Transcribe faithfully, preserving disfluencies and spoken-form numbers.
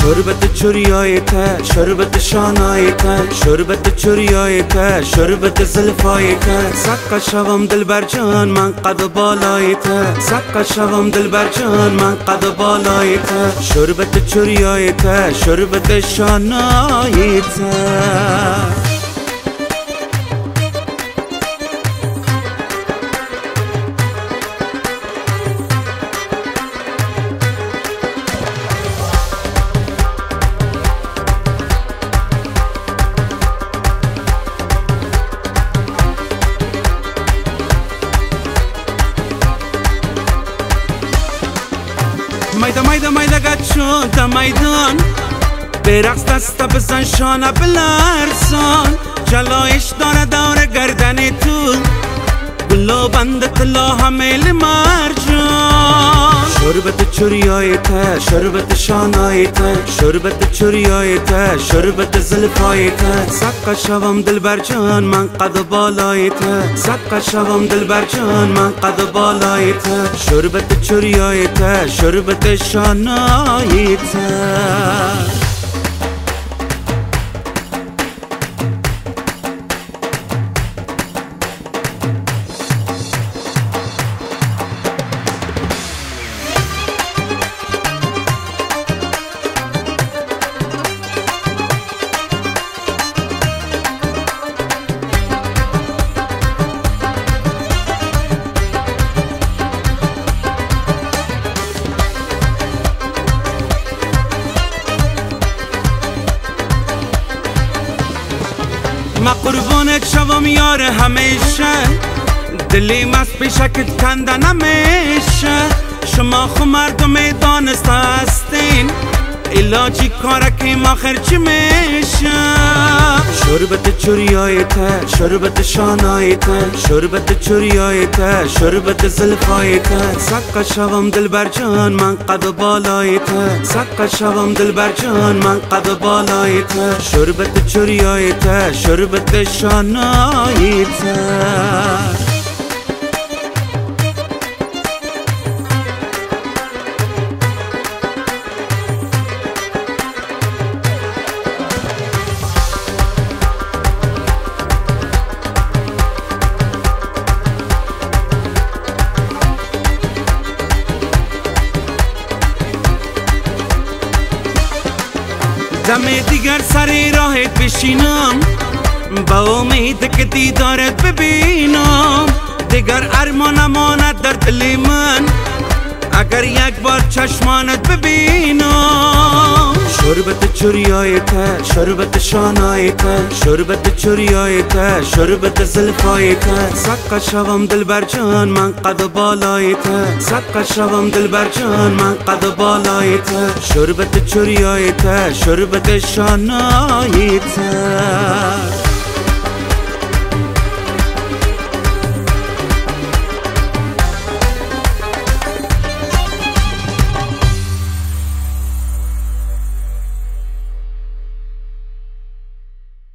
شربت چوریای ته، شربت شانای ته، شربت چوریای ته، شربت زلفای ته. سقا شوم دلبر جان من قد بالای ته، سقا شوم دلبر جان من قد بالای ته. شربت چوریای ته، شربت شانای ته. مایده مایده مایده گد شد تا میدان برقص دستا بزن شانه بلرزان جلایش داره دور گردن تو گلو بند طلا همیل مرجان. شربت چوریای ته، شربت شانای ته، شربت چوریای ته، شربت زلفای ته. سقا شوم دلبر جان من قد بالای ته، سقا شوم دلبر جان من قد بالای ته. شربت چوریای ته، شربت شانای ته. ما قربونت شوم یار همیشه دلی مست پیشکت کنده نمیشه. شما خو مردم دانسته هستین علاجی کارکیم آخر چی میشه. شربت چوریای ته، شربت شانای ته، شربت چوریای ته، شربت زلفای ته. سقا شوم دلبر جان من قد بالای ته، سقا شوم دلبر جان من قد بالای ته. شربت چوریای ته، شربت شانای ته. دم دیگر سر راهت بشینم با امید که دیدارت ببینم. دیگر ارمان نماند در دل من اگر یک بار چشمانت ببینم. شربت چوریای ته، شربت شانای ته، شربت چوریای ته، شربت زلفای ته. سقا شوم دلبر جان من قد بالای ته، سقا شوم دلبر جان من قد بالای ته. شربت چوریای ته، شربت شانای ته.